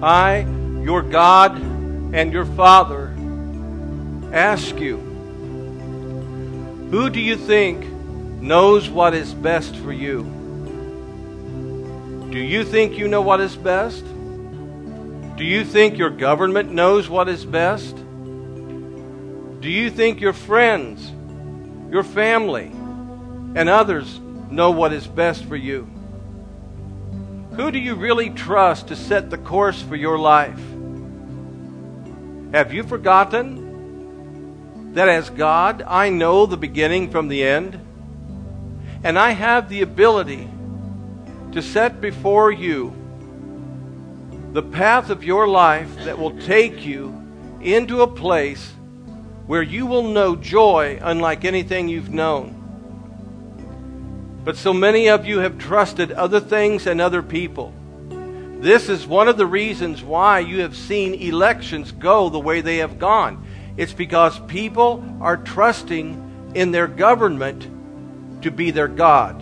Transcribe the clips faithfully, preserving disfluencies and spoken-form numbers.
I, your God and your Father, ask you, who do you think knows what is best for you? Do you think you know what is best? Do you think your government knows what is best? Do you think your friends, your family, and others know what is best for you? Who do you really trust to set the course for your life? Have you forgotten that as God, I know the beginning from the end, and I have the ability to set before you the path of your life that will take you into a place where you will know joy unlike anything you've known. But so many of you have trusted other things and other people. This is one of the reasons why you have seen elections go the way they have gone. It's because people are trusting in their government to be their God.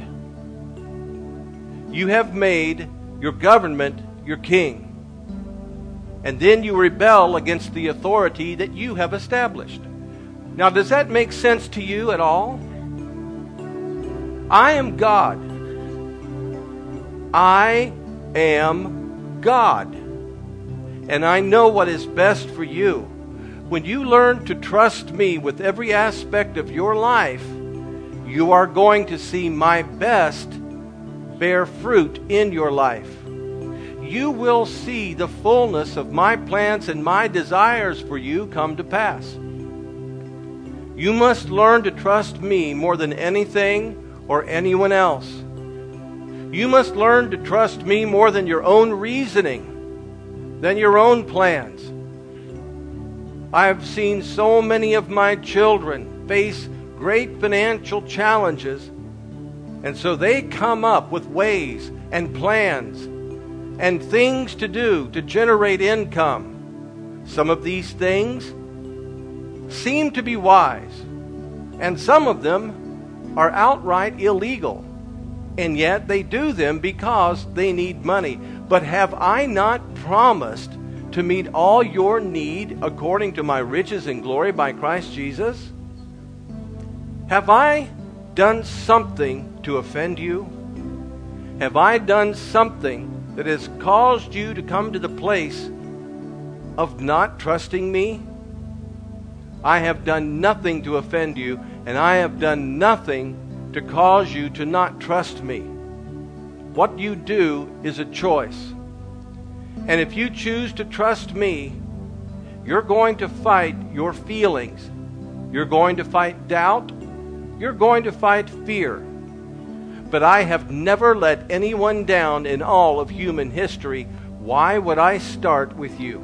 You have made your government your king. And then you rebel against the authority that you have established. Now, does that make sense to you at all? I am God. I am God. And I know what is best for you. When you learn to trust me with every aspect of your life, you are going to see my best bear fruit in your life. You will see the fullness of my plans and my desires for you come to pass. You must learn to trust me more than anything or anyone else. You must learn to trust me more than your own reasoning, than your own plans. I have seen so many of my children face great financial challenges, and so they come up with ways and plans and things to do to generate income. Some of these things seem to be wise, and some of them are outright illegal, and yet they do them because they need money. But have I not promised to meet all your need according to my riches and glory by Christ Jesus? Have I done something to offend you? Have I done something that has caused you to come to the place of not trusting me? I have done nothing to offend you, and I have done nothing to cause you to not trust me. What you do is a choice. And if you choose to trust me, you're going to fight your feelings. You're going to fight doubt. You're going to fight fear. But I have never let anyone down in all of human history. Why would I start with you?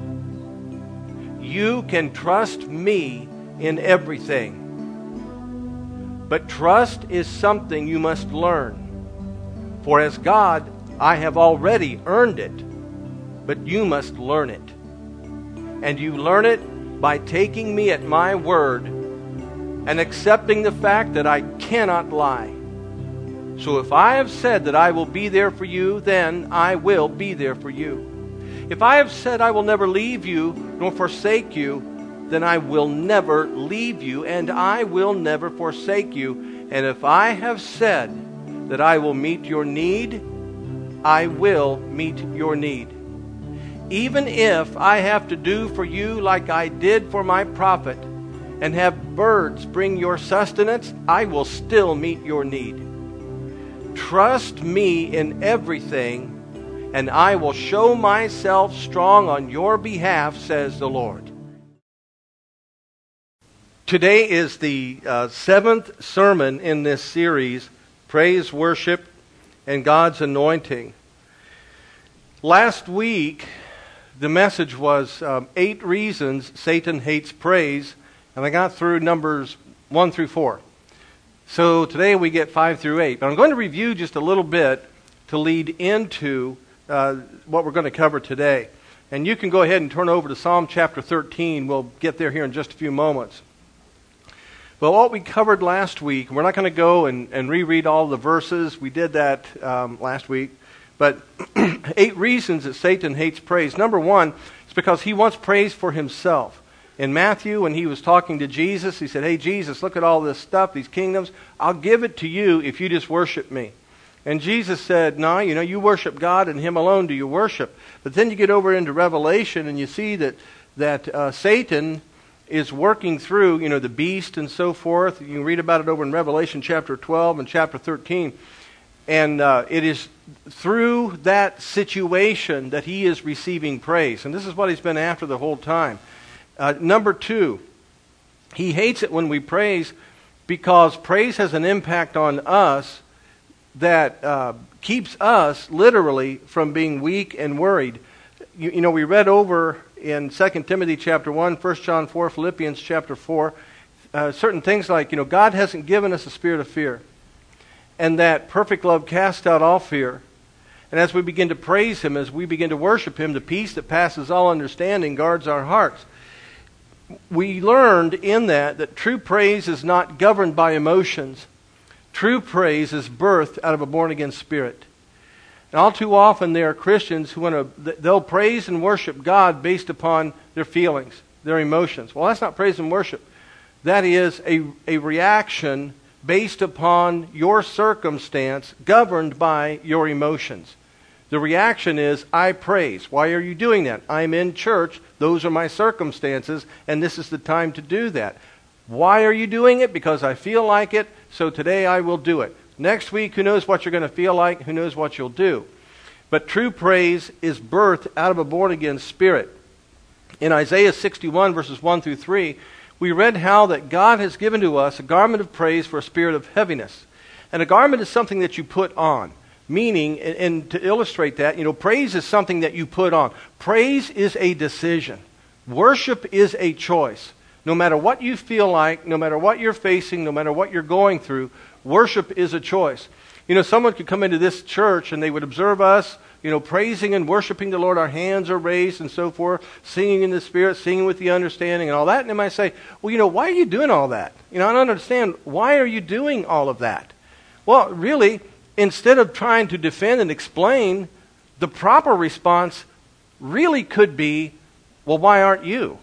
You can trust me in everything. But trust is something you must learn. For as God, I have already earned it, but you must learn it. And you learn it by taking me at my word and accepting the fact that I cannot lie. So if I have said that I will be there for you, then I will be there for you. If I have said I will never leave you nor forsake you, then I will never leave you and I will never forsake you. And if I have said that I will meet your need, I will meet your need. Even if I have to do for you like I did for my prophet and have birds bring your sustenance, I will still meet your need. Trust me in everything, and I will show myself strong on your behalf, says the Lord. Today is the uh, seventh sermon in this series, Praise, Worship, and God's Anointing. Last week, the message was um, eight reasons Satan hates praise, and I got through numbers one through four. So today we get five through eight. But I'm going to review just a little bit to lead into uh, what we're going to cover today. And you can go ahead and turn over to Psalm chapter thirteen. We'll get there here in just a few moments. Well, what we covered last week, we're not going to go and, and reread all the verses. We did that um, last week. But eight reasons that Satan hates praise. Number one, it's because he wants praise for himself. In Matthew, when he was talking to Jesus, he said, hey, Jesus, look at all this stuff, these kingdoms. I'll give it to you if you just worship me. And Jesus said, no, you know, you worship God and him alone do you worship. But then you get over into Revelation and you see that, that uh, Satan is working through, you know, the beast and so forth. You can read about it over in Revelation chapter twelve and chapter thirteen. And uh, it is through that situation that he is receiving praise. And this is what he's been after the whole time. Uh, number two, he hates it when we praise because praise has an impact on us that uh, keeps us literally from being weak and worried. You, you know, we read over in Second Timothy chapter one, First John four, Philippians chapter four, uh, certain things like, you know, God hasn't given us a spirit of fear. And that perfect love casts out all fear. And as we begin to praise him, as we begin to worship him, the peace that passes all understanding guards our hearts. We learned in that that true praise is not governed by emotions. True praise is birthed out of a born-again spirit. And all too often there are Christians who want to, they'll praise and worship God based upon their feelings, their emotions. Well, that's not praise and worship. That is a, a reaction based upon your circumstance, governed by your emotions. The reaction is, I praise. Why are you doing that? I'm in church. Those are my circumstances, and this is the time to do that. Why are you doing it? Because I feel like it, so today I will do it. Next week, who knows what you're going to feel like? Who knows what you'll do? But true praise is birthed out of a born-again spirit. In Isaiah sixty-one, verses one through three, we read how that God has given to us a garment of praise for a spirit of heaviness. And a garment is something that you put on. Meaning, and, and to illustrate that, you know, praise is something that you put on. Praise is a decision. Worship is a choice. No matter what you feel like, no matter what you're facing, no matter what you're going through, worship is a choice. You know, someone could come into this church and they would observe us, you know, praising and worshiping the Lord. Our hands are raised and so forth, singing in the Spirit, singing with the understanding and all that. And they might say, well, you know, why are you doing all that? You know, I don't understand. Why are you doing all of that? Well, really, instead of trying to defend and explain, the proper response really could be, well, why aren't you?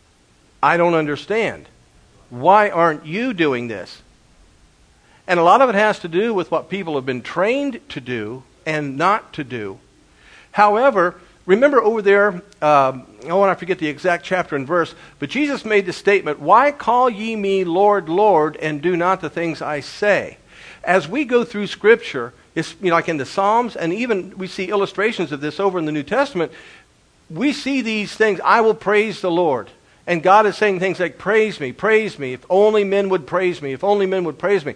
I don't understand. Why aren't you doing this? And a lot of it has to do with what people have been trained to do and not to do. However, remember over there, um, oh, and I forget the exact chapter and verse, but Jesus made the statement, why call ye me Lord, Lord, and do not the things I say? As we go through Scripture, it's, you know, like in the Psalms, and even we see illustrations of this over in the New Testament, we see these things, I will praise the Lord. And God is saying things like, praise me, praise me, if only men would praise me, if only men would praise me.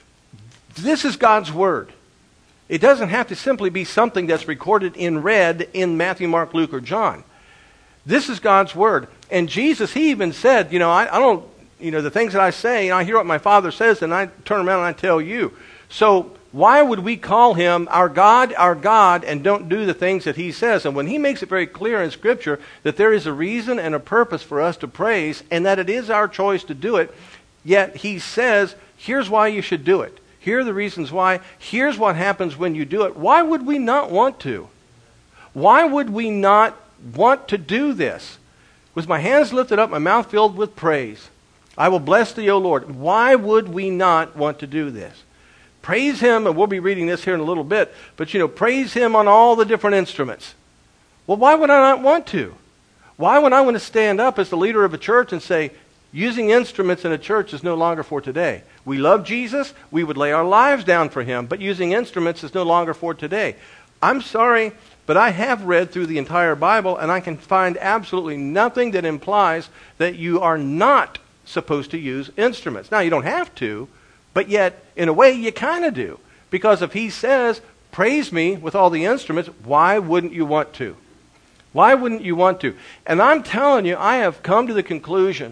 This is God's Word. It doesn't have to simply be something that's recorded in red in Matthew, Mark, Luke, or John. This is God's Word. And Jesus, he even said, you know, I, I don't, you know, the things that I say, and I hear what my Father says, and I turn around and I tell you. So why would we call him our God, our God, and don't do the things that he says? And when he makes it very clear in Scripture that there is a reason and a purpose for us to praise, and that it is our choice to do it, yet he says, here's why you should do it. Here are the reasons why. Here's what happens when you do it. Why would we not want to? Why would we not want to do this? With my hands lifted up, my mouth filled with praise, I will bless thee, O Lord. Why would we not want to do this? Praise him, and we'll be reading this here in a little bit, but you know, praise him on all the different instruments. Well, why would I not want to? Why would I want to stand up as the leader of a church and say, using instruments in a church is no longer for today. We love Jesus, we would lay our lives down for him, but using instruments is no longer for today. I'm sorry, but I have read through the entire Bible, and I can find absolutely nothing that implies that you are not supposed to use instruments. Now, you don't have to, but yet, in a way, you kind of do. Because if he says, praise me with all the instruments, why wouldn't you want to? Why wouldn't you want to? And I'm telling you, I have come to the conclusion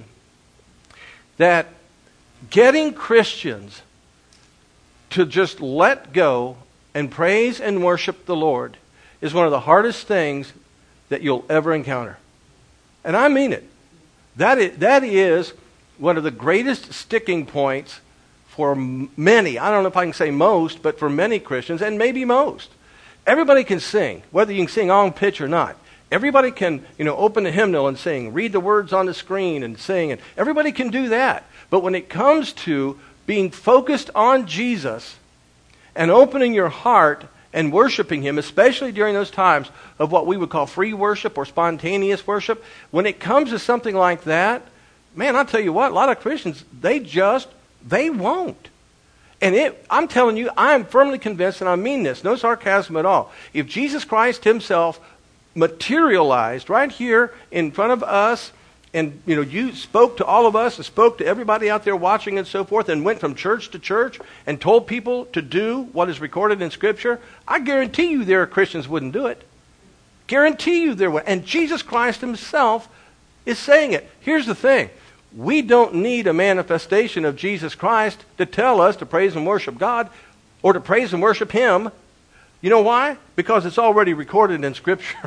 that getting Christians to just let go and praise and worship the Lord is one of the hardest things that you'll ever encounter. And I mean it. That is, that is one of the greatest sticking points for many. I don't know if I can say most, but for many Christians, and maybe most. Everybody can sing, whether you can sing on pitch or not. Everybody can, you know, open the hymnal and sing, read the words on the screen and sing, and everybody can do that. But when it comes to being focused on Jesus and opening your heart and worshiping Him, especially during those times of what we would call free worship or spontaneous worship, when it comes to something like that, man, I'll tell you what, a lot of Christians, they just, they won't. And it, I'm telling you, I am firmly convinced, and I mean this, no sarcasm at all. If Jesus Christ Himself materialized right here in front of us, and you know, you spoke to all of us and spoke to everybody out there watching and so forth, and went from church to church and told people to do what is recorded in Scripture, I guarantee you there are Christians wouldn't do it. Guarantee you there would. And Jesus Christ Himself is saying it. Here's the thing. We don't need a manifestation of Jesus Christ to tell us to praise and worship God or to praise and worship Him. You know why? Because it's already recorded in Scripture.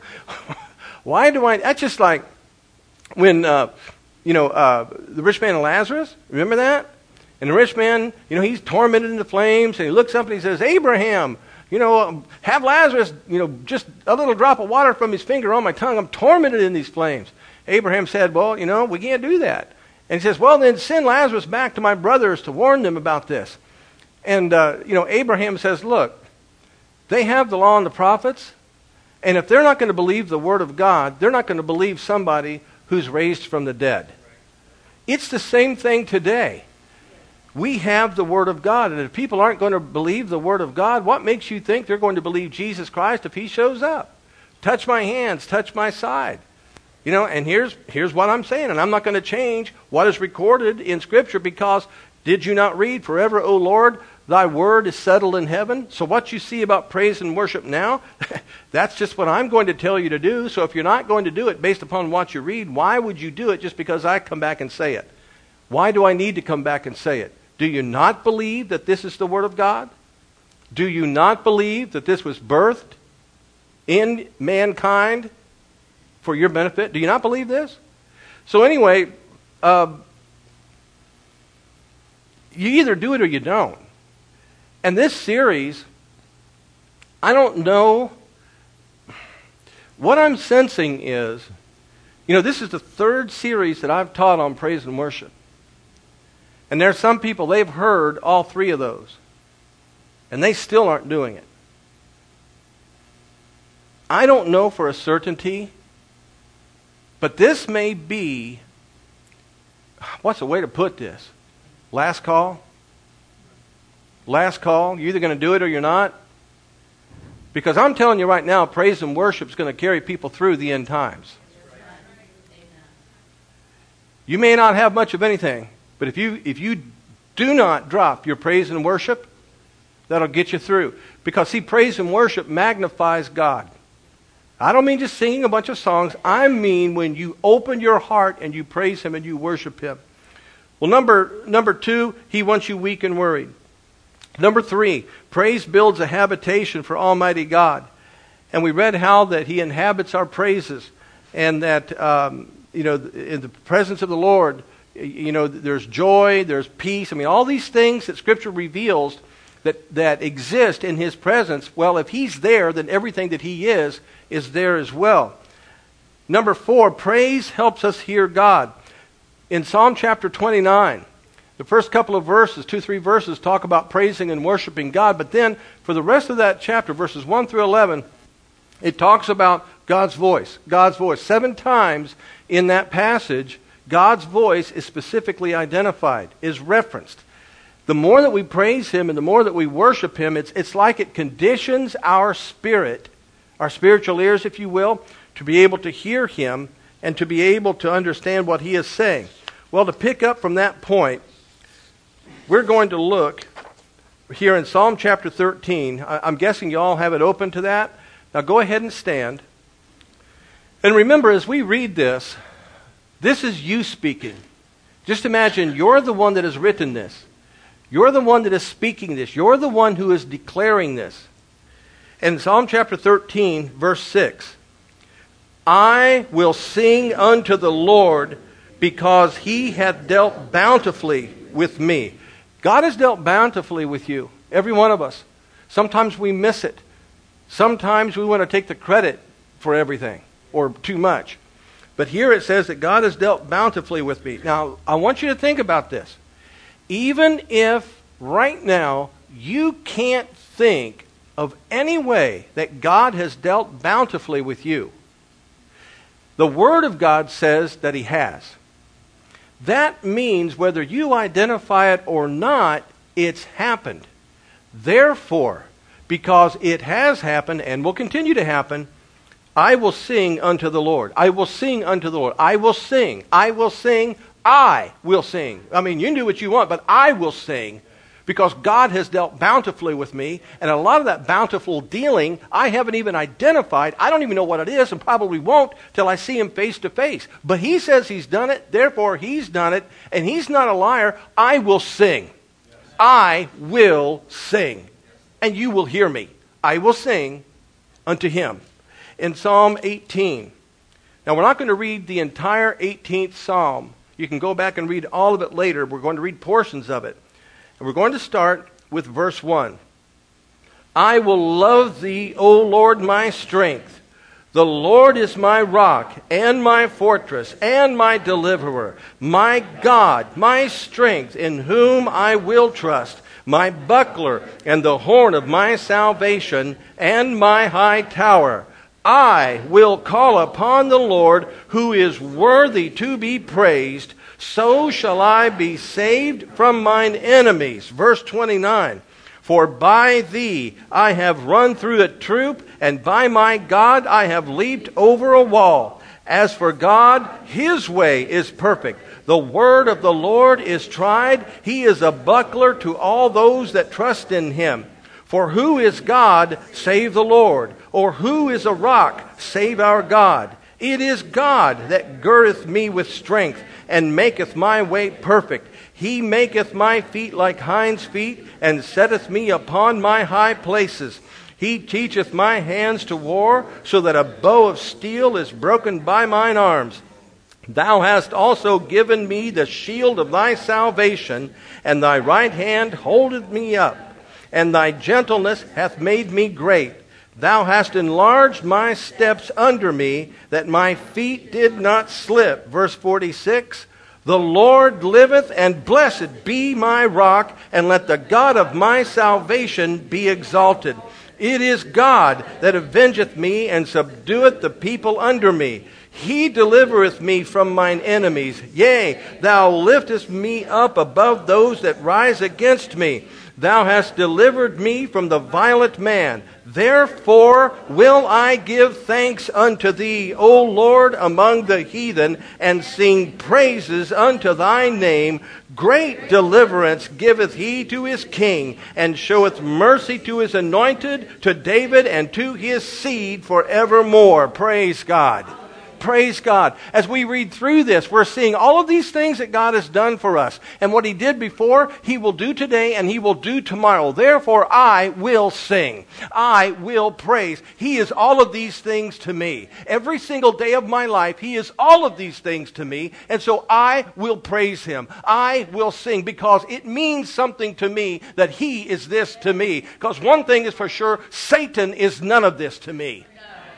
Why do I... That's just like when, uh, you know, uh, the rich man and Lazarus. Remember that? And the rich man, you know, he's tormented in the flames. And he looks up and he says, Abraham, you know, have Lazarus, you know, just a little drop of water from his finger on my tongue. I'm tormented in these flames. Abraham said, well, you know, we can't do that. And he says, well, then send Lazarus back to my brothers to warn them about this. And, uh, you know, Abraham says, look, they have the law and the prophets, and if they're not going to believe the Word of God, they're not going to believe somebody who's raised from the dead. It's the same thing today. We have the Word of God, and if people aren't going to believe the Word of God, what makes you think they're going to believe Jesus Christ if He shows up? Touch my hands, touch my side. You know, and here's here's what I'm saying, and I'm not going to change what is recorded in Scripture, because did you not read, forever, O Lord, Thy word is settled in heaven? So what you see about praise and worship now, that's just what I'm going to tell you to do. So if you're not going to do it based upon what you read, why would you do it just because I come back and say it? Why do I need to come back and say it? Do you not believe that this is the Word of God? Do you not believe that this was birthed in mankind for your benefit? Do you not believe this? So anyway, uh, you either do it or you don't. And this series, I don't know. What I'm sensing is, you know, this is the third series that I've taught on praise and worship. And there are some people, they've heard all three of those. And they still aren't doing it. I don't know for a certainty, but this may be, what's the way to put this? Last call? Last call. You're either going to do it or you're not. Because I'm telling you right now, praise and worship is going to carry people through the end times. You may not have much of anything, but if you if you do not drop your praise and worship, that'll get you through. Because see, praise and worship magnifies God. I don't mean just singing a bunch of songs. I mean when you open your heart and you praise Him and you worship Him. Well, number number two, He wants you weak and worried. Number three, praise builds a habitation for Almighty God. And we read how that He inhabits our praises, and that, um, you know, in the presence of the Lord, you know, there's joy, there's peace. I mean, all these things that Scripture reveals that, that exist in His presence, well, if He's there, then everything that He is, is there as well. Number four, praise helps us hear God. In Psalm chapter twenty-nine, the first couple of verses, two, three verses, talk about praising and worshiping God. But then, for the rest of that chapter, verses one through eleven, it talks about God's voice. God's voice. Seven times in that passage, God's voice is specifically identified, is referenced. The more that we praise Him and the more that we worship Him, it's, it's like it conditions our spirit, our spiritual ears, if you will, to be able to hear Him and to be able to understand what He is saying. Well, to pick up from that point, we're going to look here in Psalm chapter thirteen. I'm guessing you all have it open to that. Now go ahead and stand. And remember, as we read this, this is you speaking. Just imagine you're the one that has written this. You're the one that is speaking this. You're the one who is declaring this. In Psalm chapter thirteen, verse six, I will sing unto the Lord because He hath dealt bountifully with me. God has dealt bountifully with you, every one of us. Sometimes we miss it. Sometimes we want to take the credit for everything, or too much. But here it says that God has dealt bountifully with me. Now, I want you to think about this. Even if right now you can't think of any way that God has dealt bountifully with you, the Word of God says that He has. That means whether you identify it or not, it's happened. Therefore, because it has happened and will continue to happen, I will sing unto the Lord. I will sing unto the Lord. I will sing. I will sing. I will sing. I mean, you can do what you want, but I will sing because God has dealt bountifully with me. And a lot of that bountiful dealing, I haven't even identified. I don't even know what it is and probably won't till I see Him face to face. But He says He's done it. Therefore, He's done it. And He's not a liar. I will sing. I will sing. And you will hear me. I will sing unto Him. In Psalm eighteen. Now, we're not going to read the entire eighteenth Psalm. You can go back and read all of it later. We're going to read portions of it. And we're going to start with verse one. I will love Thee, O Lord, my strength. The Lord is my rock and my fortress and my deliverer, my God, my strength, in whom I will trust, my buckler and the horn of my salvation and my high tower. I will call upon the Lord, who is worthy to be praised. So shall I be saved from mine enemies. Verse twenty-nine. For by Thee I have run through a troop, and by my God I have leaped over a wall. As for God, His way is perfect. The word of the Lord is tried. He is a buckler to all those that trust in Him. For who is God save the Lord? Or who is a rock save our God? It is God that girdeth me with strength, and maketh my way perfect. He maketh my feet like hinds' feet, and setteth me upon my high places. He teacheth my hands to war, so that a bow of steel is broken by mine arms. Thou hast also given me the shield of Thy salvation, and Thy right hand holdeth me up. And Thy gentleness hath made me great. Thou hast enlarged my steps under me, that my feet did not slip. Verse forty-six, the Lord liveth, and blessed be my rock, and let the God of my salvation be exalted. It is God that avengeth me, and subdueth the people under me. He delivereth me from mine enemies. Yea, Thou liftest me up above those that rise against me. Thou hast delivered me from the violent man. Therefore will I give thanks unto Thee, O Lord, among the heathen, and sing praises unto Thy name. Great deliverance giveth He to His king, and showeth mercy to His anointed, to David, and to His seed forevermore. Praise God. Praise God. As we read through this, we're seeing all of these things that God has done for us. And what He did before, He will do today, and He will do tomorrow. Therefore, I will sing. I will praise. He is all of these things to me. Every single day of my life, He is all of these things to me. And so I will praise Him. I will sing, because it means something to me that He is this to me. Because one thing is for sure, Satan is none of this to me.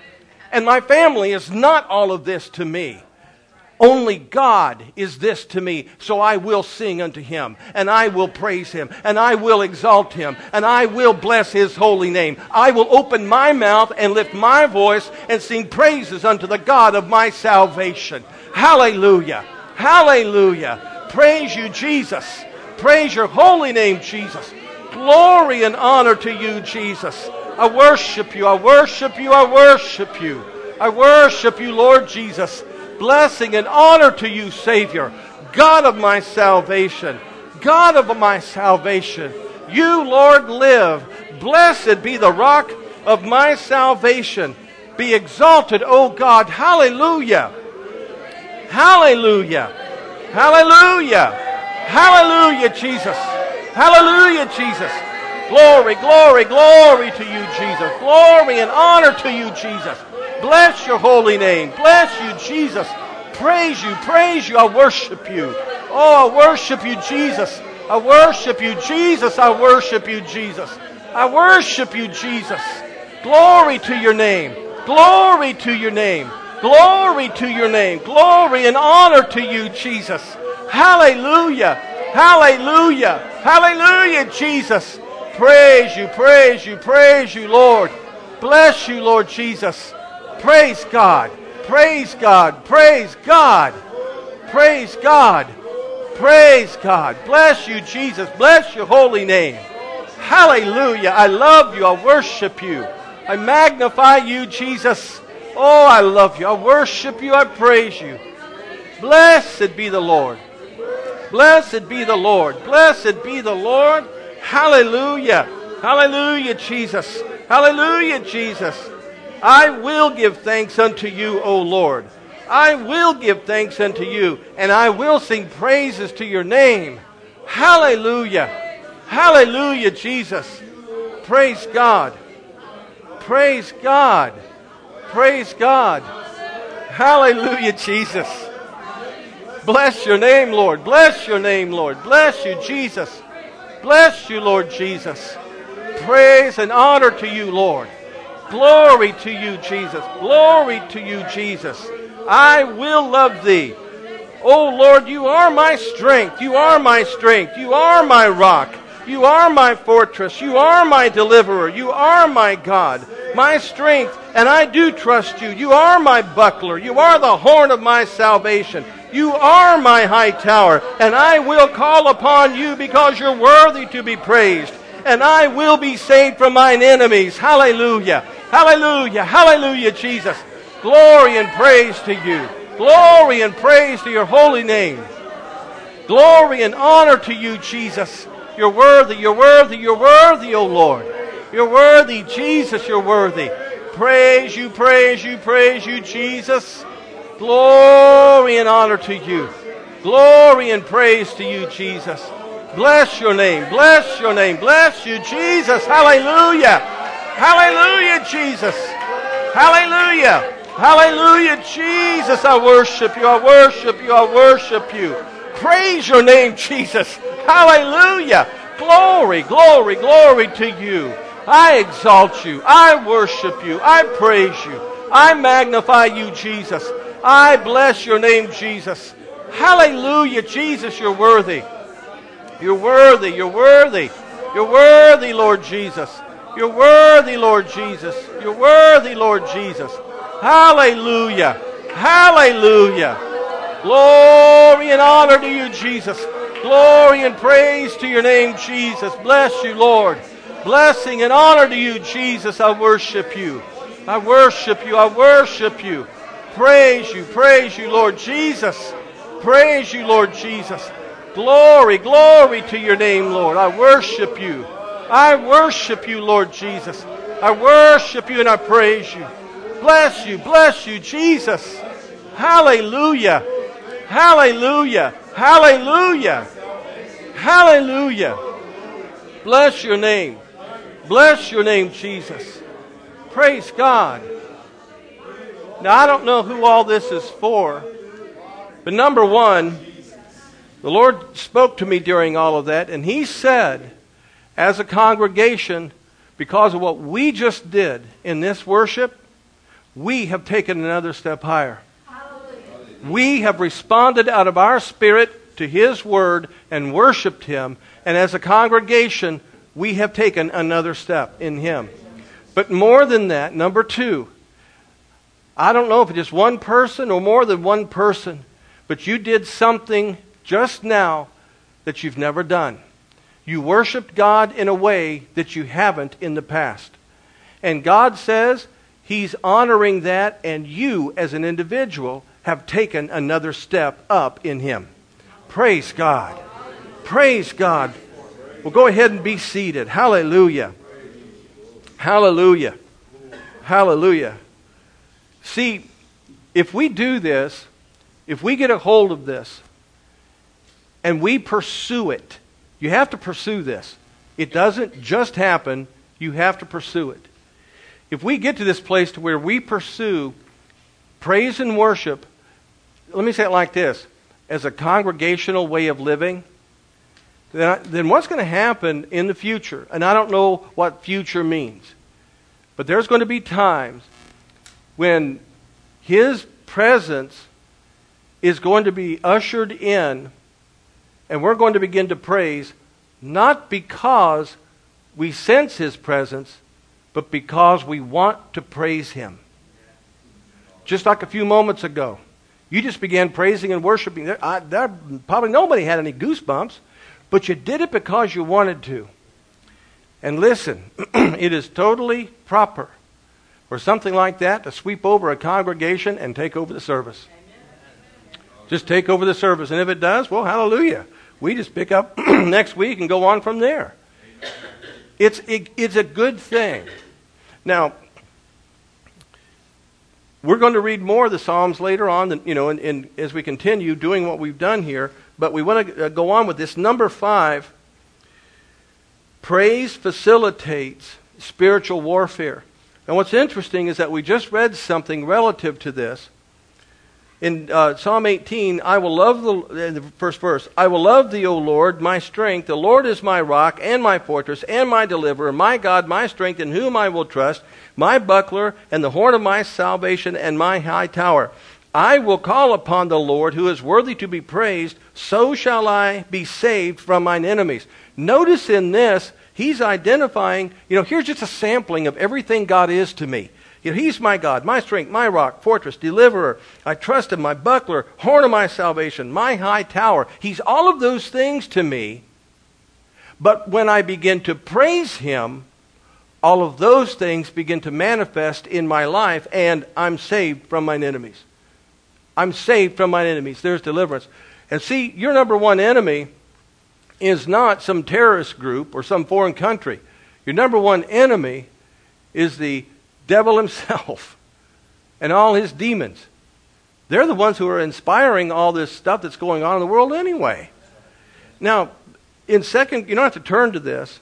And my family is not all of this to me. Only God is this to me. So I will sing unto Him, and I will praise Him, and I will exalt Him, and I will bless His holy name. I will open my mouth and lift my voice and sing praises unto the God of my salvation. Hallelujah. Hallelujah. Praise You, Jesus. Praise Your holy name, Jesus. Glory and honor to You, Jesus. I worship You, I worship You, I worship You. I worship You, Lord Jesus. Blessing and honor to You, Savior. God of my salvation. God of my salvation. You, Lord, live. Blessed be the rock of my salvation. Be exalted, O God. Hallelujah. Hallelujah. Hallelujah. Hallelujah, Jesus. Hallelujah, Jesus. Glory, glory, glory to You, Jesus. Glory and honor to You, Jesus. Bless Your holy name. Bless You, Jesus. Praise You, praise You. I worship You. Oh, I worship You, Jesus. I worship You, Jesus. I worship You, Jesus. I worship You, Jesus. Glory to your name. Glory to your name. Glory to your name. Glory and honor to you, Jesus. Hallelujah. Hallelujah. Hallelujah, Jesus. Praise you, praise you, praise you, Lord. Bless you, Lord Jesus. Praise God. Praise God. Praise God. Praise God. Praise God. Bless you, Jesus. Bless your holy name. Hallelujah. I love you. I worship you. I magnify you, Jesus. Oh, I love you. I worship you. I praise you. Blessed be the Lord. Blessed be the Lord. Blessed be the Lord. Hallelujah. Hallelujah, Jesus. Hallelujah, Jesus. I will give thanks unto you, O Lord. I will give thanks unto you, and I will sing praises to your name. Hallelujah. Hallelujah, Jesus. Praise God. Praise God. Praise God. Hallelujah, Jesus. Bless your name, Lord. Bless your name, Lord. Bless you, Jesus. Bless you, Lord Jesus. Praise and honor to you, Lord. Glory to you, Jesus. Glory to you, Jesus. I will love thee. Oh, Lord, you are my strength. You are my strength. You are my rock. You are my fortress. You are my deliverer. You are my God, my strength, and I do trust you. You are my buckler. You are the horn of my salvation. You are my high tower, and I will call upon you because you're worthy to be praised. And I will be saved from mine enemies. Hallelujah. Hallelujah. Hallelujah, Jesus. Glory and praise to you. Glory and praise to your holy name. Glory and honor to you, Jesus. You're worthy, you're worthy, you're worthy, O Lord. You're worthy, Jesus, you're worthy. Praise you, praise you, praise you, Jesus. Glory and honor to you. Glory and praise to you, Jesus. Bless your name, bless your name, bless you, Jesus. Hallelujah. Hallelujah, Jesus. Hallelujah. Hallelujah, Jesus. I worship you, I worship you, I worship you. Praise your name, Jesus. Hallelujah. Glory, glory, glory to you. I exalt you. I worship you. I praise you. I magnify you, Jesus. I bless your name, Jesus. Hallelujah, Jesus, you're worthy. You're worthy, you're worthy. You're worthy, Lord Jesus. You're worthy, Lord Jesus. You're worthy, Lord Jesus. Hallelujah. Hallelujah. Glory and honor to you, Jesus. Glory and praise to your name, Jesus. Bless you, Lord. Blessing and honor to you, Jesus. I worship you. I worship you. I worship you. Praise you. Praise you, Lord Jesus. Praise you, Lord Jesus. Glory, glory to your name, Lord. I worship you. I worship you, Lord Jesus. I worship you and I praise you. Bless you. Bless you, Jesus. Hallelujah. Hallelujah. Hallelujah. Hallelujah. Bless your name. Bless your name, Jesus. Praise God. Now, I don't know who all this is for, but number one, the Lord spoke to me during all of that, and He said, as a congregation, because of what we just did in this worship, we have taken another step higher. We have responded out of our spirit to His Word and worshiped Him. And as a congregation, we have taken another step in Him. But more than that, number two, I don't know if it's just one person or more than one person, but you did something just now that you've never done. You worshiped God in a way that you haven't in the past. And God says He's honoring that, and you as an individual have taken another step up in Him. Praise God. Praise God. Well, go ahead and be seated. Hallelujah. Hallelujah. Hallelujah. See, if we do this, if we get a hold of this, and we pursue it, you have to pursue this. It doesn't just happen. You have to pursue it. If we get to this place to where we pursue praise and worship, let me say it like this, as a congregational way of living, then, then what's going to happen in the future, and I don't know what future means, But there's going to be times when His presence is going to be ushered in, and we're going to begin to praise, not because we sense His presence, but because we want to praise Him. Just like a few moments ago, you just began praising and worshiping. There, I, there, probably nobody had any goosebumps, but you did it because you wanted to. And listen, it is totally proper for something like that to sweep over a congregation and take over the service. Just take over the service. And if it does, well, hallelujah. We just pick up next week and go on from there. It's it, it's a good thing. Now, we're going to read more of the Psalms later on, you know, and, and as we continue doing what we've done here. But we want to go on with this. Number five, praise facilitates spiritual warfare. And what's interesting is that we just read something relative to this. In uh, Psalm eighteen, I will love the, in the first verse, I will love thee, O Lord, my strength. The Lord is my rock and my fortress and my deliverer, my God, my strength, in whom I will trust, my buckler and the horn of my salvation and my high tower. I will call upon the Lord, who is worthy to be praised, so shall I be saved from mine enemies. Notice in this, he's identifying, you know, here's just a sampling of everything God is to me. You know, He's my God, my strength, my rock, fortress, deliverer. I trust Him, my buckler, horn of my salvation, my high tower. He's all of those things to me. But when I begin to praise Him, all of those things begin to manifest in my life, and I'm saved from mine enemies. I'm saved from mine enemies. There's deliverance. And see, your number one enemy is not some terrorist group or some foreign country. Your number one enemy is the devil himself and all his demons. They're the ones who are inspiring all this stuff that's going on in the world anyway. Now, in second, you don't have to turn to this,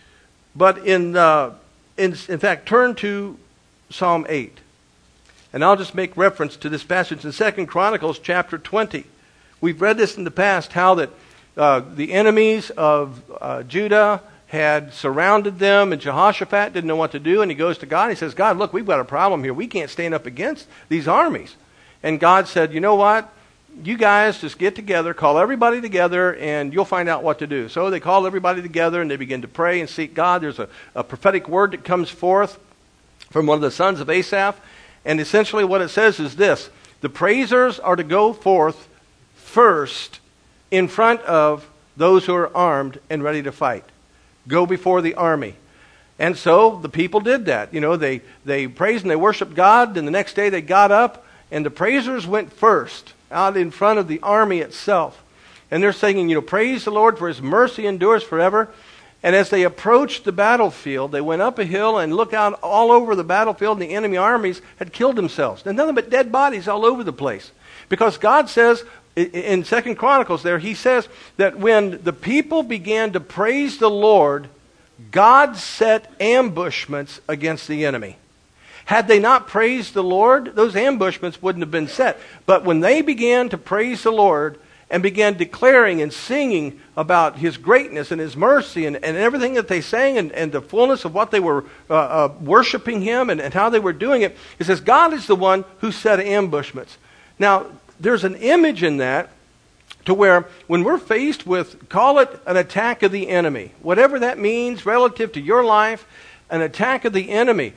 but in, uh, in, in fact, turn to Psalm eight. And I'll just make reference to this passage in Second Chronicles chapter twenty. We've read this in the past, how that uh, the enemies of uh, Judah had surrounded them, and Jehoshaphat didn't know what to do, and he goes to God, and he says, God, look, we've got a problem here. We can't stand up against these armies. And God said, you know what? You guys just get together, call everybody together, and you'll find out what to do. So they called everybody together, and they begin to pray and seek God. There's a, a prophetic word that comes forth from one of the sons of Asaph, and essentially what it says is this: the praisers are to go forth first in front of those who are armed and ready to fight. Go before the army. And so the people did that. You know, they, they praised and they worshiped God, and the next day they got up, and the praisers went first out in front of the army itself. And they're singing, you know, praise the Lord, for His mercy endures forever. And as they approached the battlefield, they went up a hill and looked out all over the battlefield, and the enemy armies had killed themselves. There's nothing but dead bodies all over the place. Because God says, in Second Chronicles there, He says that when the people began to praise the Lord, God set ambushments against the enemy. Had they not praised the Lord, those ambushments wouldn't have been set. But when they began to praise the Lord and began declaring and singing about His greatness and His mercy and, and everything that they sang, and, and the fullness of what they were uh, uh, worshiping Him and, and how they were doing it, it says God is the one who set ambushments. Now, there's an image in that to where when we're faced with, call it an attack of the enemy, whatever that means relative to your life, an attack of the enemy,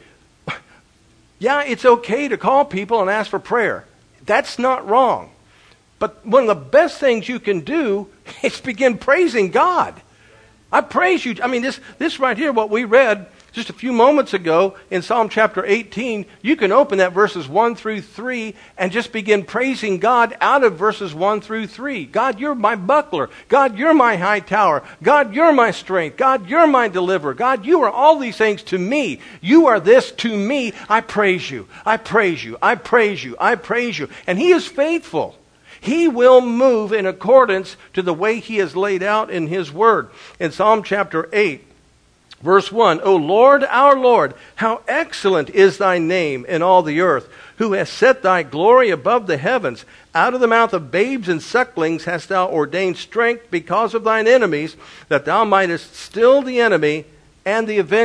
yeah, it's okay to call people and ask for prayer. That's not wrong. But one of the best things you can do is begin praising God. I praise you. I mean, this, this right here, what we read just a few moments ago in Psalm chapter eighteen, you can open that verses one through three and just begin praising God out of verses one through three. God, you're my buckler. God, you're my high tower. God, you're my strength. God, you're my deliverer. God, you are all these things to me. You are this to me. I praise you. I praise you. I praise you. I praise you. And He is faithful. He will move in accordance to the way He has laid out in His Word. In Psalm chapter eight, verse one, O Lord, our Lord, how excellent is Thy name in all the earth, who has set Thy glory above the heavens. Out of the mouth of babes and sucklings hast Thou ordained strength because of Thine enemies, that Thou mightest still the enemy and the avenger.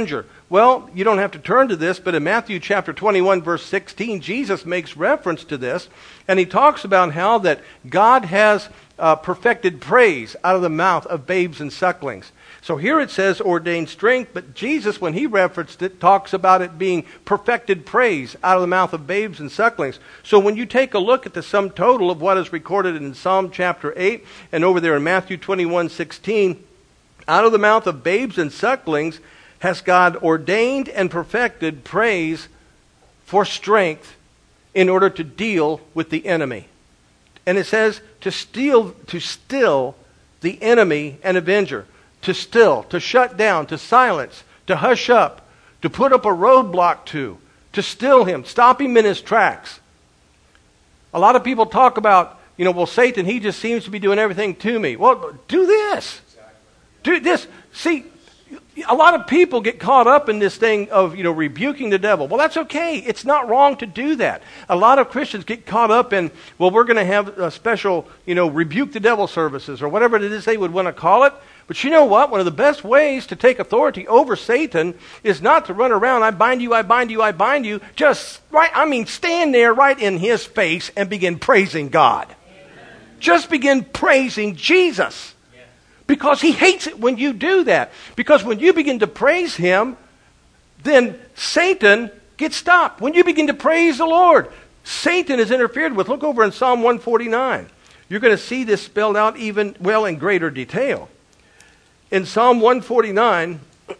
Well, you don't have to turn to this, but in Matthew chapter twenty-one, verse sixteen, Jesus makes reference to this, and he talks about how that God has uh, perfected praise out of the mouth of babes and sucklings. So here it says ordained strength, but Jesus, when he referenced it, talks about it being perfected praise out of the mouth of babes and sucklings. So when you take a look at the sum total of what is recorded in Psalm chapter eight and over there in Matthew twenty-one, sixteen, out of the mouth of babes and sucklings has God ordained and perfected praise for strength in order to deal with the enemy. And it says to steal, to still the enemy and avenger. To still, to shut down, to silence, to hush up, to put up a roadblock to, to still him, stop him in his tracks. A lot of people talk about, you know, well, Satan, he just seems to be doing everything to me. Well, do this. Do this. See, a lot of people get caught up in this thing of, you know, rebuking the devil. Well, that's okay. It's not wrong to do that. A lot of Christians get caught up in, well, we're going to have a special, you know, rebuke the devil services or whatever it is they would want to call it. But you know what? One of the best ways to take authority over Satan is not to run around, I bind you, I bind you, I bind you. Just, right, I mean, stand there right in his face and begin praising God. Amen. Just begin praising Jesus. Yes. Because he hates it when you do that. Because when you begin to praise him, then Satan gets stopped. When you begin to praise the Lord, Satan is interfered with. Look over in Psalm one forty-nine. You're going to see this spelled out even, well, in greater detail. In Psalm one forty-nine,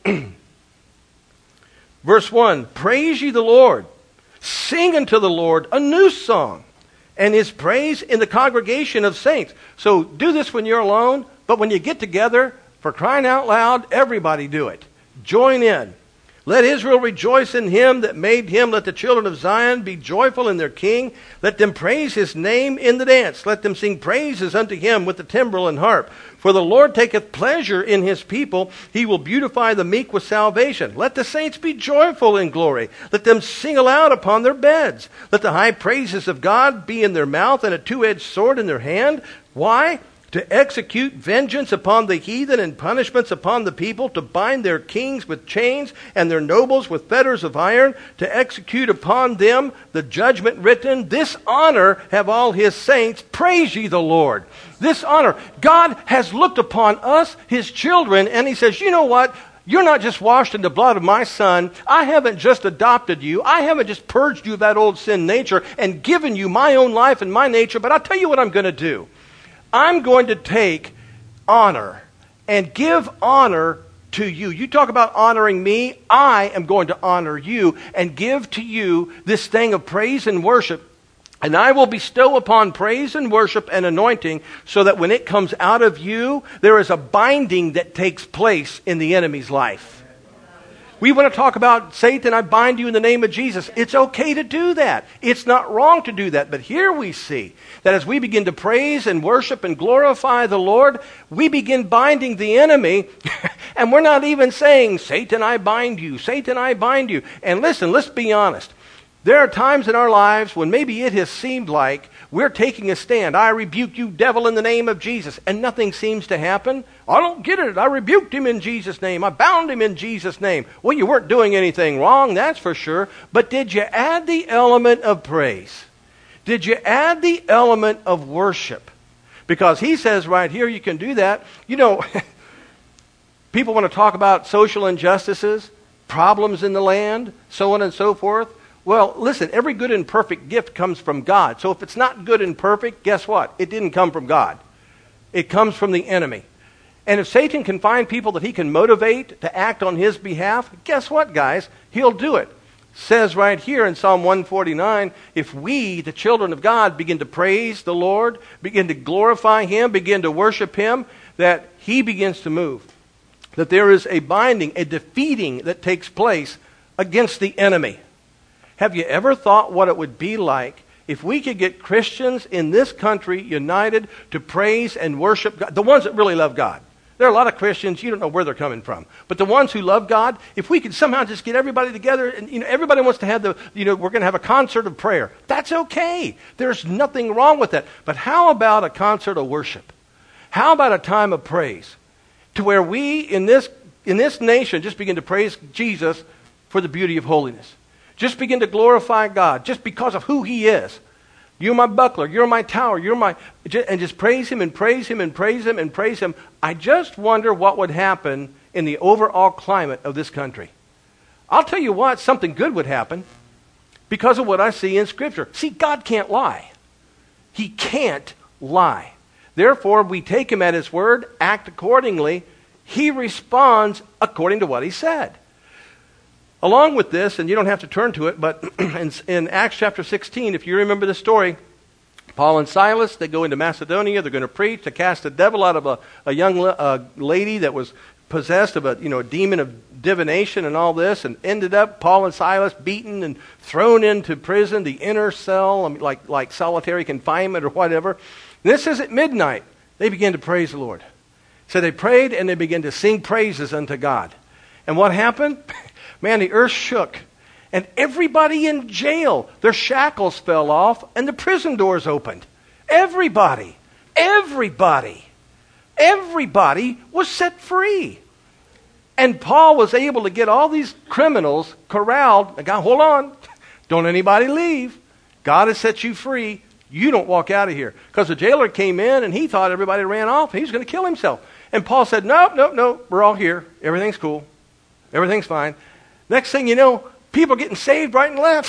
verse one, praise ye the Lord, sing unto the Lord a new song, and his praise in the congregation of saints. So do this when you're alone, but when you get together, for crying out loud, everybody do it. Join in. Let Israel rejoice in him that made him. Let the children of Zion be joyful in their king. Let them praise his name in the dance. Let them sing praises unto him with the timbrel and harp. For the Lord taketh pleasure in his people. He will beautify the meek with salvation. Let the saints be joyful in glory. Let them sing aloud upon their beds. Let the high praises of God be in their mouth and a two-edged sword in their hand. Why? To execute vengeance upon the heathen and punishments upon the people, to bind their kings with chains and their nobles with fetters of iron, to execute upon them the judgment written. This honor have all his saints. Praise ye the Lord. This honor. God has looked upon us, his children, and he says, you know what? You're not just washed in the blood of my Son. I haven't just adopted you. I haven't just purged you of that old sin nature and given you my own life and my nature, but I'll tell you what I'm going to do. I'm going to take honor and give honor to you. You talk about honoring me, I am going to honor you and give to you this thing of praise and worship. And I will bestow upon praise and worship and anointing so that when it comes out of you, there is a binding that takes place in the enemy's life. We want to talk about Satan, I bind you in the name of Jesus. It's okay to do that. It's not wrong to do that. But here we see that as we begin to praise and worship and glorify the Lord, we begin binding the enemy. And we're not even saying, Satan, I bind you. Satan, I bind you. And listen, let's be honest. There are times in our lives when maybe it has seemed like we're taking a stand. I rebuke you, devil, in the name of Jesus. And nothing seems to happen. I don't get it. I rebuked him in Jesus' name. I bound him in Jesus' name. Well, you weren't doing anything wrong, that's for sure. But did you add the element of praise? Did you add the element of worship? Because he says right here you can do that. You know, people want to talk about social injustices, problems in the land, so on and so forth. Well, listen, every good and perfect gift comes from God. So if it's not good and perfect, guess what? It didn't come from God. It comes from the enemy. And if Satan can find people that he can motivate to act on his behalf, guess what, guys? He'll do it. It says right here in Psalm one forty-nine, if we, the children of God, begin to praise the Lord, begin to glorify him, begin to worship him, that he begins to move. That there is a binding, a defeating that takes place against the enemy. Have you ever thought what it would be like if we could get Christians in this country united to praise and worship God? The ones that really love God. There are a lot of Christians, you don't know where they're coming from. But the ones who love God, if we could somehow just get everybody together, and you know, everybody wants to have the, you know, we're going to have a concert of prayer. That's okay. There's nothing wrong with that. But how about a concert of worship? How about a time of praise? To where we in this in this nation just begin to praise Jesus for the beauty of holiness. Just begin to glorify God just because of who He is. You're my buckler. You're my tower. You're my... And just praise Him and praise Him and praise Him and praise Him. I just wonder what would happen in the overall climate of this country. I'll tell you what, something good would happen because of what I see in Scripture. See, God can't lie. He can't lie. Therefore, we take Him at His word, act accordingly. He responds according to what He said. Along with this, and you don't have to turn to it, but in, in Acts chapter sixteen, if you remember the story, Paul and Silas, they go into Macedonia, they're going to preach, to cast a devil out of a, a young uh, lady that was possessed of a, you know, a demon of divination and all this, and ended up Paul and Silas beaten and thrown into prison, the inner cell, I mean, like, like solitary confinement or whatever. And this is at midnight. They began to praise the Lord. So they prayed and they began to sing praises unto God. And what happened? Man, the earth shook. And everybody in jail, their shackles fell off and the prison doors opened. Everybody, everybody, everybody was set free. And Paul was able to get all these criminals corralled. God, hold on. Don't anybody leave. God has set you free. You don't walk out of here. Because the jailer came in and he thought everybody ran off. He was going to kill himself. And Paul said, nope, nope, nope. We're all here. Everything's cool. Everything's fine. Next thing you know, people are getting saved right and left.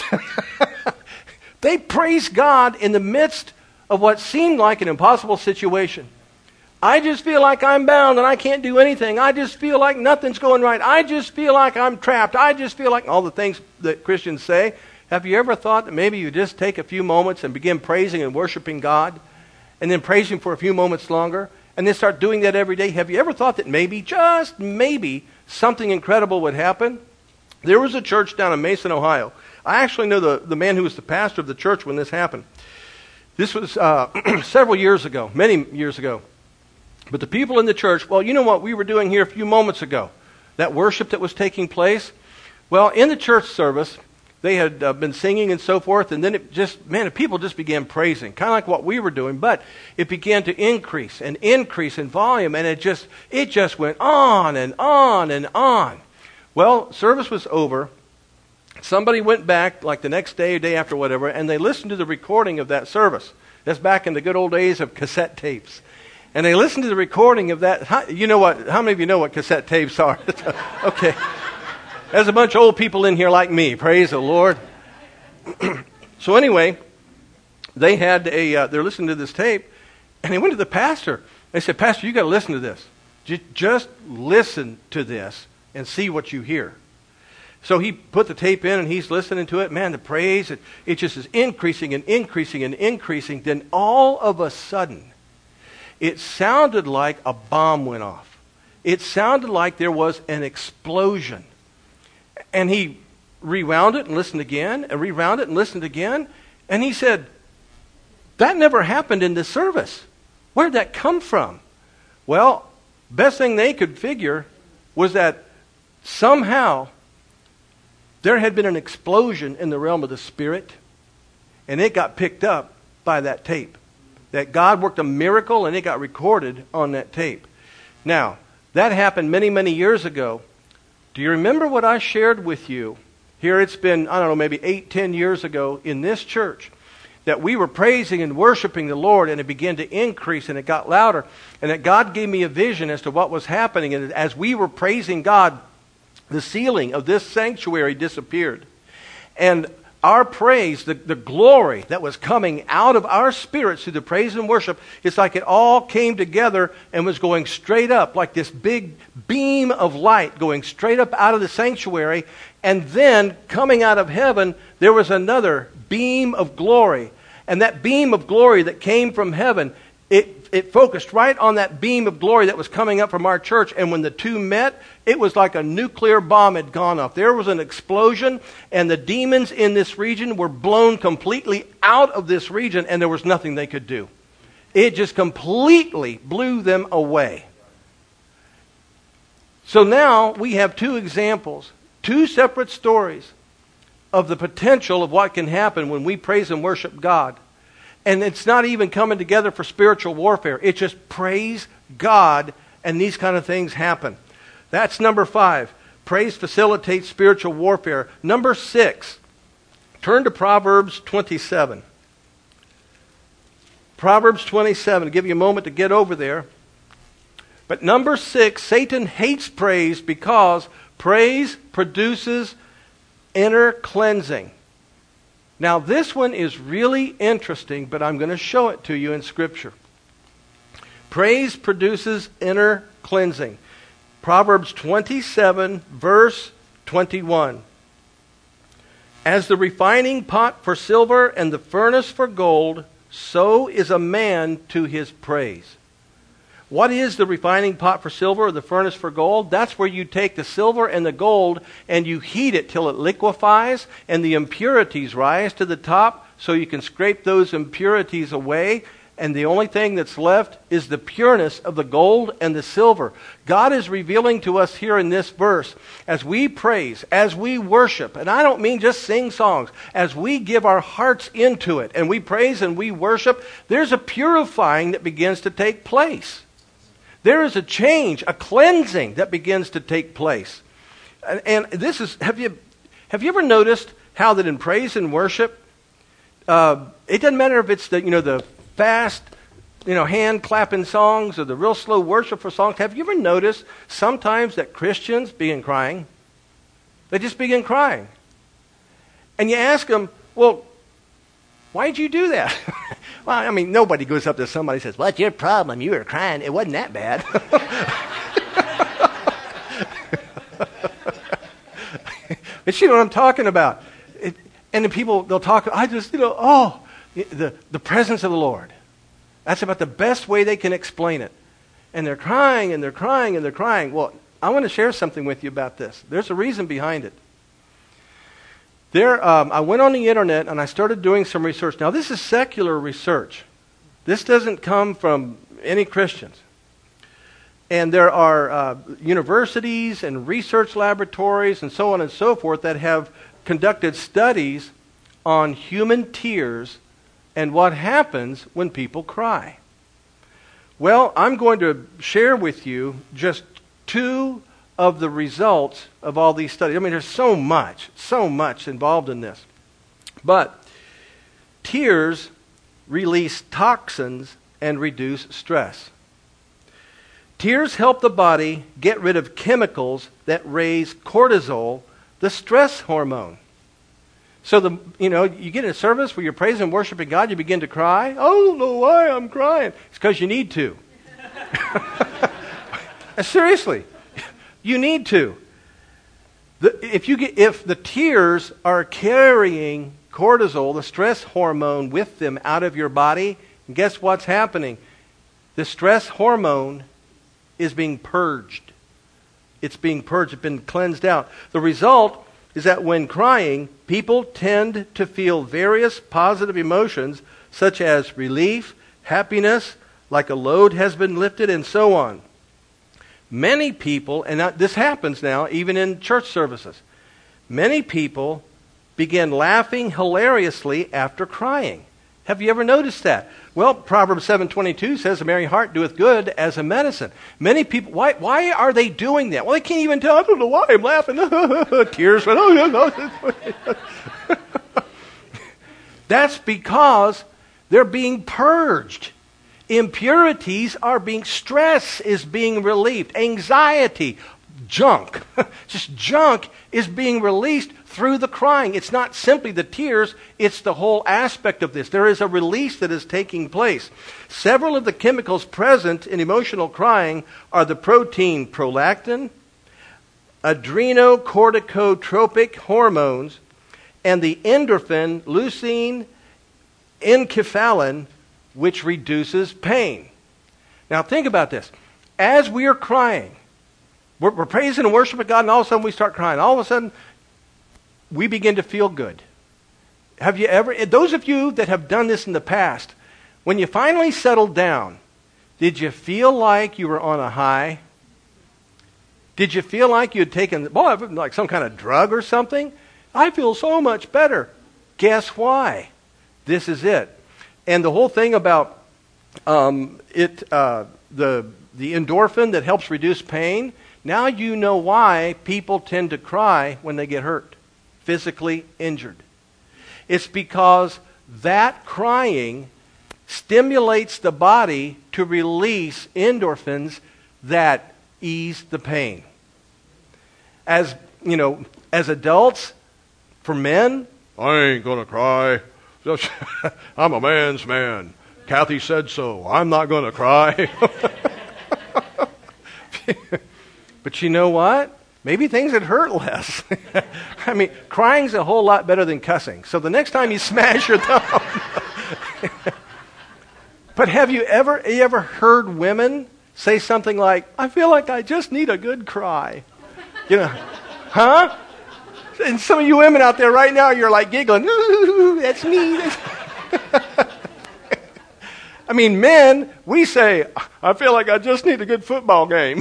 They praised God in the midst of what seemed like an impossible situation. I just feel like I'm bound and I can't do anything. I just feel like nothing's going right. I just feel like I'm trapped. I just feel like all the things that Christians say. Have you ever thought that maybe you just take a few moments and begin praising and worshiping God and then praise Him for a few moments longer and then start doing that every day? Have you ever thought that maybe, just maybe, something incredible would happen? There was a church down in Mason, Ohio. I actually know the, the man who was the pastor of the church when this happened. This was uh, several years ago, many years ago. But the people in the church, well, you know what we were doing here a few moments ago? That worship that was taking place? Well, in the church service, they had uh, been singing and so forth, and then it just, man, the people just began praising, kind of like what we were doing, but it began to increase and increase in volume, and it just, it just went on and on and on. Well, service was over. Somebody went back, like the next day, day after, whatever, and they listened to the recording of that service. That's back in the good old days of cassette tapes. And they listened to the recording of that. How, you know what? How many of you know what cassette tapes are? Okay. There's a bunch of old people in here like me. Praise the Lord. So anyway, they had a. Uh, they're listening to this tape, and they went to the pastor. They said, "Pastor, you got to listen to this. J- just listen to this and see what you hear." So he put the tape in and he's listening to it. Man, the praise, it, it just is increasing and increasing and increasing. Then all of a sudden, it sounded like a bomb went off. It sounded like there was an explosion. And he rewound it and listened again, and rewound it and listened again. And he said, that never happened in this service. Where did that come from? Well, best thing they could figure was that somehow there had been an explosion in the realm of the Spirit, and it got picked up by that tape. That God worked a miracle, and it got recorded on that tape. Now, that happened many, many years ago. Do you remember what I shared with you? Here it's been, I don't know, maybe eight, ten years ago in this church, that we were praising and worshiping the Lord, and it began to increase, and it got louder, and that God gave me a vision as to what was happening, and as we were praising God, the ceiling of this sanctuary disappeared. And our praise, the, the glory that was coming out of our spirits through the praise and worship, it's like it all came together and was going straight up, like this big beam of light going straight up out of the sanctuary. And then coming out of heaven, there was another beam of glory. And that beam of glory that came from heaven, it, it focused right on that beam of glory that was coming up from our church. And when the two met, it was like a nuclear bomb had gone off. There was an explosion, and the demons in this region were blown completely out of this region, and there was nothing they could do. It just completely blew them away. So now we have two examples, two separate stories of the potential of what can happen when we praise and worship God. And it's not even coming together for spiritual warfare. It's just praise God, and these kind of things happen. That's number five. praise facilitates spiritual warfare. Number six, turn to Proverbs twenty-seven. Proverbs twenty-seven. I'll give you a moment to get over there. But number six, Satan hates praise because praise produces inner cleansing. Now this one is really interesting, but I'm going to show it to you in Scripture. Praise produces inner cleansing. Proverbs twenty-seven, verse twenty-one. As the refining pot for silver and the furnace for gold, so is a man to his praise. What is the refining pot for silver or the furnace for gold? That's where you take the silver and the gold and you heat it till it liquefies and the impurities rise to the top so you can scrape those impurities away. And the only thing that's left is the pureness of the gold and the silver. God is revealing to us here in this verse, as we praise, as we worship, and I don't mean just sing songs, as we give our hearts into it, and we praise and we worship, there's a purifying that begins to take place. There is a change, a cleansing that begins to take place. And, and this is, have you, have you ever noticed how that in praise and worship, uh, it doesn't matter if it's the, you know, the fast, you know, hand clapping songs or the real slow worshipful songs. Have you ever noticed sometimes that Christians begin crying? They just begin crying. And you ask them, well, why did you do that? Well, I mean, nobody goes up to somebody and says, what's your problem? You were crying. It wasn't that bad. But you know what I'm talking about. It, and the people, they'll talk, I just, you know, oh, The, the presence of the Lord. That's about the best way they can explain it. And they're crying and they're crying and they're crying. Well, I want to share something with you about this. There's a reason behind it. There, um, I went on the internet and I started doing some research. Now, this is secular research. This doesn't come from any Christians. And there are uh, universities and research laboratories and so on and so forth that have conducted studies on human tears and what happens when people cry. Well, I'm going to share with you just two of the results of all these studies. I mean, there's so much, so much involved in this. But tears release toxins and reduce stress. Tears help the body get rid of chemicals that raise cortisol, the stress hormone. So, the you know, you get in a service where you're praising and worshiping God, you begin to cry. I don't know why I'm crying. It's because you need to. Seriously, you need to. The, if you get, if the tears are carrying cortisol, the stress hormone, with them out of your body, guess what's happening? The stress hormone is being purged. It's being purged. It's been cleansed out. The result is that when crying, people tend to feel various positive emotions such as relief, happiness, like a load has been lifted, and so on. Many people, and this happens now even in church services, many people begin laughing hilariously after crying. Have you ever noticed that? Well, Proverbs seven twenty-two says, a merry heart doeth good as a medicine. Many people, why why are they doing that? Well, they can't even tell. I don't know why I'm laughing. Tears. That's because they're being purged. Impurities are being, stress is being relieved. Anxiety, junk, just junk is being released through the crying. It's not simply the tears, it's the whole aspect of this. There is a release that is taking place. Several of the chemicals present in emotional crying are the protein prolactin, adrenocorticotropic hormones, and the endorphin leucine enkephalin, which reduces pain. Now think about this. As we are crying, we're, we're praising and worshiping God, and all of a sudden we start crying. All of a sudden, we begin to feel good. Have you ever, those of you that have done this in the past, when you finally settled down, did you feel like you were on a high? Did you feel like you had taken, boy, like some kind of drug or something? I feel so much better. Guess why? This is it. And the whole thing about um, it, uh, the the endorphin that helps reduce pain. Now you know why people tend to cry when they get hurt, physically injured. It's because that crying stimulates the body to release endorphins that ease the pain. As, you know, as adults, for men, I ain't gonna cry. I'm a man's man. Kathy said so. I'm not gonna cry. But you know what? Maybe things would hurt less. I mean, crying's a whole lot better than cussing. So the next time you smash your thumb. But have you ever, you ever heard women say something like, I feel like I just need a good cry? You know, huh? And some of you women out there right now, you're like giggling. Ooh, that's me. I mean, men, we say, I feel like I just need a good football game.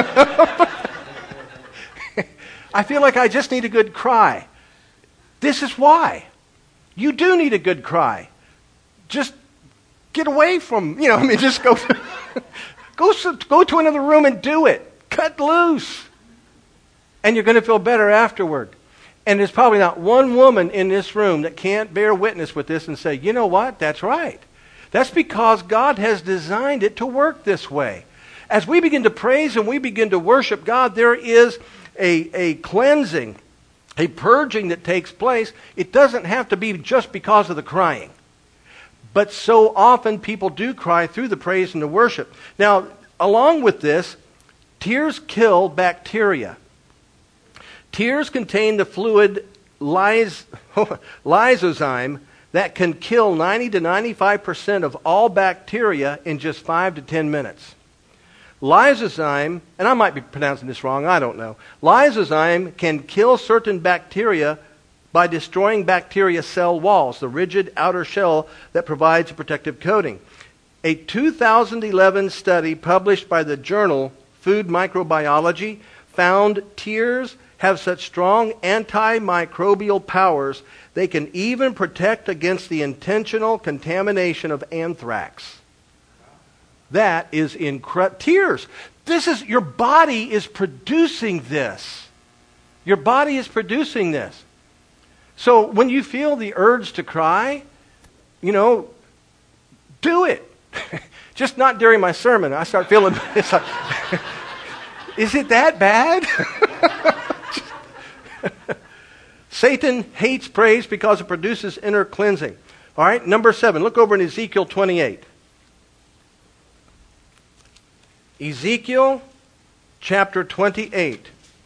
I feel like I just need a good cry. This is why. You do need a good cry. Just get away from, you know, I mean, just go, go, go to another room and do it. Cut loose. And you're going to feel better afterward. And there's probably not one woman in this room that can't bear witness with this and say, you know what, that's right. That's because God has designed it to work this way. As we begin to praise and we begin to worship God, there is a, a cleansing, a purging that takes place. It doesn't have to be just because of the crying. But so often people do cry through the praise and the worship. Now, along with this, tears kill bacteria. Tears contain the fluid lys- lysozyme that can kill ninety to ninety-five percent of all bacteria in just five to ten minutes. Lysozyme, and I might be pronouncing this wrong, I don't know. Lysozyme can kill certain bacteria by destroying bacteria cell walls, the rigid outer shell that provides a protective coating. A two thousand eleven study published by the journal Food Microbiology found tears have such strong antimicrobial powers they can even protect against the intentional contamination of anthrax. That is incredible. Tears. This is, your body is producing this. Your body is producing this. So when you feel the urge to cry, you know, do it. Just not during my sermon. I start feeling, it's like, is it that bad? Satan hates praise because it produces inner cleansing. All right, number seven. Look over in Ezekiel twenty-eight. Ezekiel chapter twenty-eight.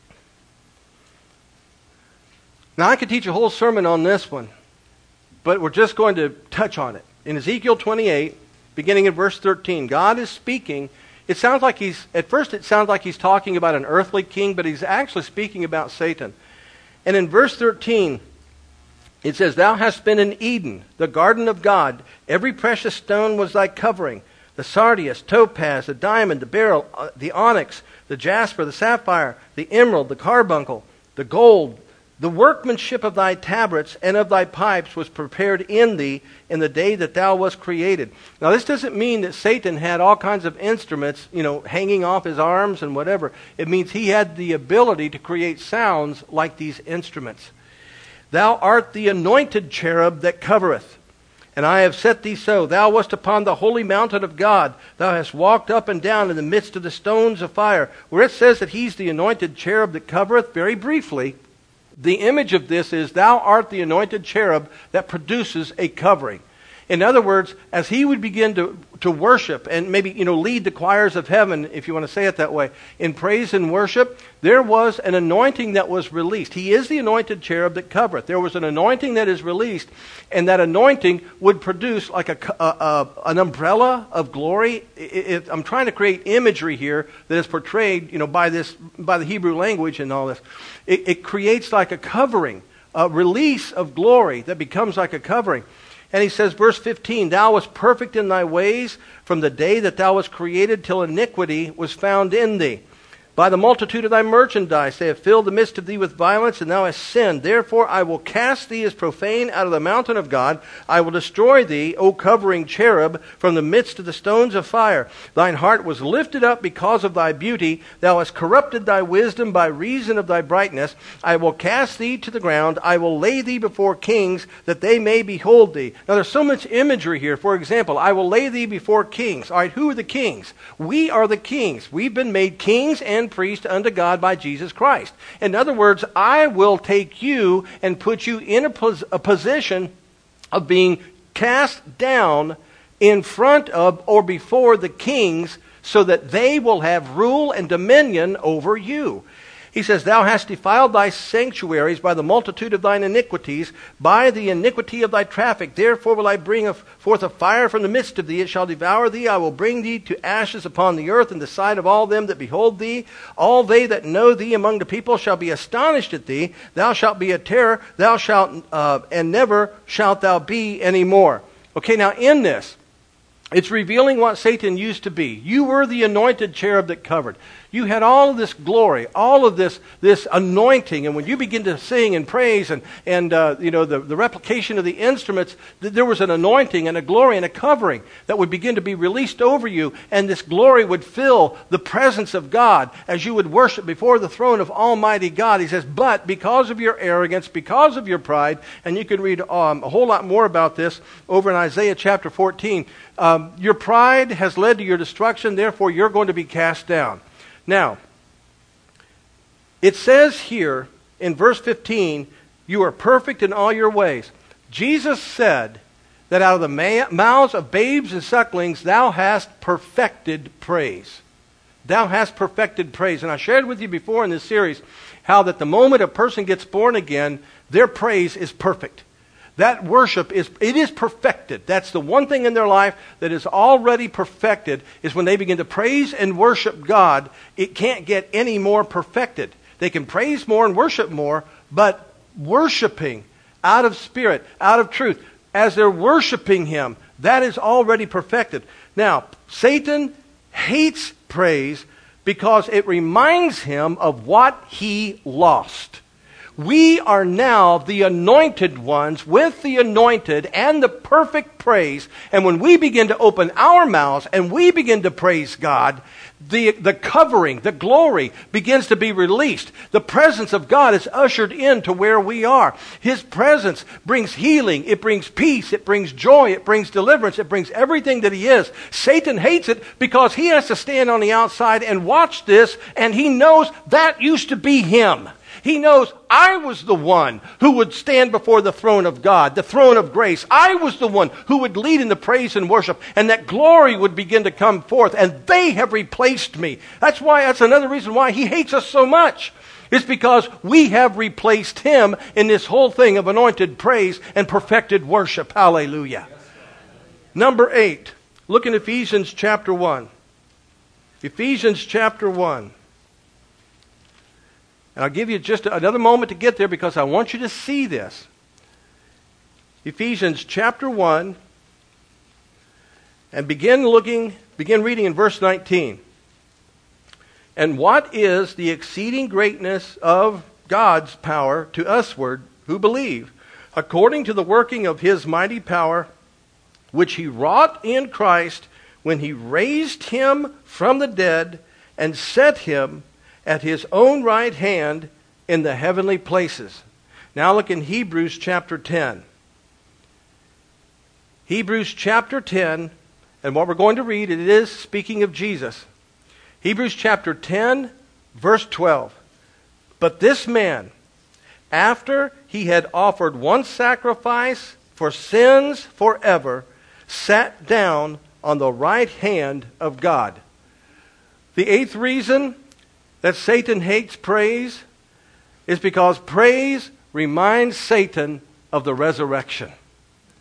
Now, I could teach a whole sermon on this one, but we're just going to touch on it. In Ezekiel twenty-eight, beginning in verse thirteen, God is speaking. It sounds like he's, at first it sounds like he's talking about an earthly king, but he's actually speaking about Satan. And in verse thirteen, it says, Thou hast been in Eden, the garden of God. Every precious stone was thy covering. The sardius, topaz, the diamond, the beryl, uh, the onyx, the jasper, the sapphire, the emerald, the carbuncle, the gold. The workmanship of thy tabrets and of thy pipes was prepared in thee in the day that thou wast created. Now, this doesn't mean that Satan had all kinds of instruments, you know, hanging off his arms and whatever. It means he had the ability to create sounds like these instruments. Thou art the anointed cherub that covereth, and I have set thee so. Thou wast upon the holy mountain of God. Thou hast walked up and down in the midst of the stones of fire. Where it says that he's the anointed cherub that covereth, very briefly, the image of this is, thou art the anointed cherub that produces a covering. In other words, as he would begin to, to worship and maybe, you know, lead the choirs of heaven, if you want to say it that way, in praise and worship, there was an anointing that was released. He is the anointed cherub that covereth. There was an anointing that is released, and that anointing would produce like a, a, a an umbrella of glory. It, it, I'm trying to create imagery here that is portrayed, you know, by this, by the Hebrew language and all this. It, it creates like a covering, a release of glory that becomes like a covering. And he says, verse fifteen, Thou wast perfect in thy ways from the day that thou wast created till iniquity was found in thee. By the multitude of thy merchandise they have filled the midst of thee with violence, and thou hast sinned. Therefore I will cast thee as profane out of the mountain of God. I will destroy thee, O covering cherub, from the midst of the stones of fire. Thine heart was lifted up because of thy beauty. Thou hast corrupted thy wisdom by reason of thy brightness. I will cast thee to the ground. I will lay thee before kings, that they may behold thee. Now there's so much imagery here. For example, I will lay thee before kings. All right, who are the kings? We are the kings. We've been made kings and priest unto God by Jesus Christ. In other words, I will take you and put you in a, pos- a position of being cast down in front of or before the kings, so that they will have rule and dominion over you. He says, thou hast defiled thy sanctuaries by the multitude of thine iniquities, by the iniquity of thy traffic. Therefore will I bring forth a fire from the midst of thee. It shall devour thee. I will bring thee to ashes upon the earth in the sight of all them that behold thee. All they that know thee among the people shall be astonished at thee. Thou shalt be a terror. Thou shalt, uh, and never shalt thou be any more. Okay, now in this, it's revealing what Satan used to be. You were the anointed cherub that covered. You had all of this glory, all of this this anointing, and when you begin to sing and praise and and uh, you know the, the replication of the instruments, th- there was an anointing and a glory and a covering that would begin to be released over you, and this glory would fill the presence of God as you would worship before the throne of Almighty God. He says, but because of your arrogance, because of your pride, and you can read um, a whole lot more about this over in Isaiah chapter fourteen. Um, your pride has led to your destruction, therefore you're going to be cast down. Now, it says here in verse fifteen, you are perfect in all your ways. Jesus said that out of the ma- mouths of babes and sucklings, thou hast perfected praise. Thou hast perfected praise. And I shared with you before in this series how that the moment a person gets born again, their praise is perfect. That worship is, it is perfected. That's the one thing in their life that is already perfected, is when they begin to praise and worship God. It can't get any more perfected. They can praise more and worship more, but worshiping out of spirit, out of truth, as they're worshiping Him, that is already perfected. Now, Satan hates praise because it reminds him of what he lost. We are now the anointed ones with the anointed and the perfect praise. And when we begin to open our mouths and we begin to praise God, the, the covering, the glory begins to be released. The presence of God is ushered into where we are. His presence brings healing. It brings peace. It brings joy. It brings deliverance. It brings everything that He is. Satan hates it because he has to stand on the outside and watch this, and he knows that used to be him. He knows, I was the one who would stand before the throne of God, the throne of grace. I was the one who would lead in the praise and worship, and that glory would begin to come forth, and they have replaced me. That's why, that's another reason why he hates us so much. It's because we have replaced him in this whole thing of anointed praise and perfected worship. Hallelujah. Number eight, look in Ephesians chapter one. Ephesians chapter one. And I'll give you just another moment to get there because I want you to see this. Ephesians chapter one, and begin looking, begin reading in verse nineteen. And what is the exceeding greatness of God's power to usward who believe, according to the working of His mighty power, which He wrought in Christ when He raised Him from the dead and set Him at His own right hand in the heavenly places. Now look in Hebrews chapter ten. Hebrews chapter ten, and what we're going to read, it is speaking of Jesus. Hebrews chapter ten, verse twelve. But this man, after he had offered one sacrifice for sins forever, sat down on the right hand of God. The eighth reason that Satan hates praise is because praise reminds Satan of the resurrection.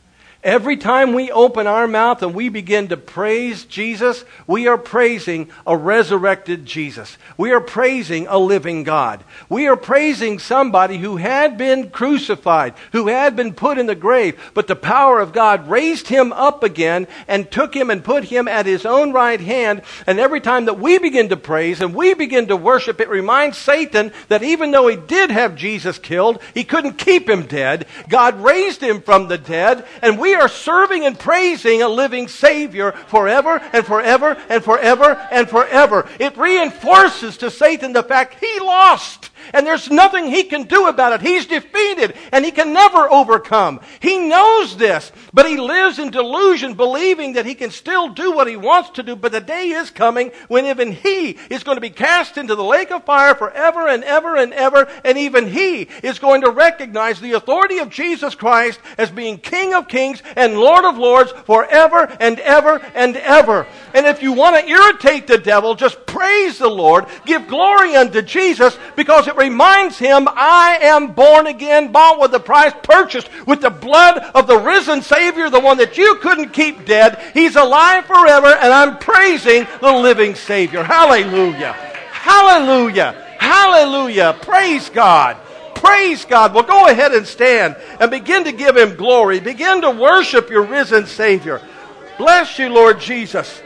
Every time we open our mouth and we begin to praise Jesus, we are praising a resurrected Jesus. We are praising a living God. We are praising somebody who had been crucified, who had been put in the grave, but the power of God raised him up again and took him and put him at his own right hand. And every time that we begin to praise and we begin to worship, it reminds Satan that even though he did have Jesus killed, he couldn't keep him dead. God raised him from the dead, and we are serving and praising a living Savior forever and forever and forever and forever. It reinforces to Satan the fact he lost, and there's nothing he can do about it. He's defeated, and he can never overcome. He knows this, but he lives in delusion, believing that he can still do what he wants to do. But the day is coming when even he is going to be cast into the lake of fire forever and ever and ever, and even he is going to recognize the authority of Jesus Christ as being King of Kings and Lord of Lords forever and ever and ever. And if you want to irritate the devil, just praise the Lord, give glory unto Jesus, because it reminds him, I am born again, bought with a price, purchased with the blood of the risen Savior, the one that you couldn't keep dead. He's alive forever, and I'm praising the living Savior. Hallelujah. Hallelujah. Hallelujah. Praise God. Praise God. Well, go ahead and stand and begin to give him glory. Begin to worship your risen Savior. Bless you, Lord Jesus.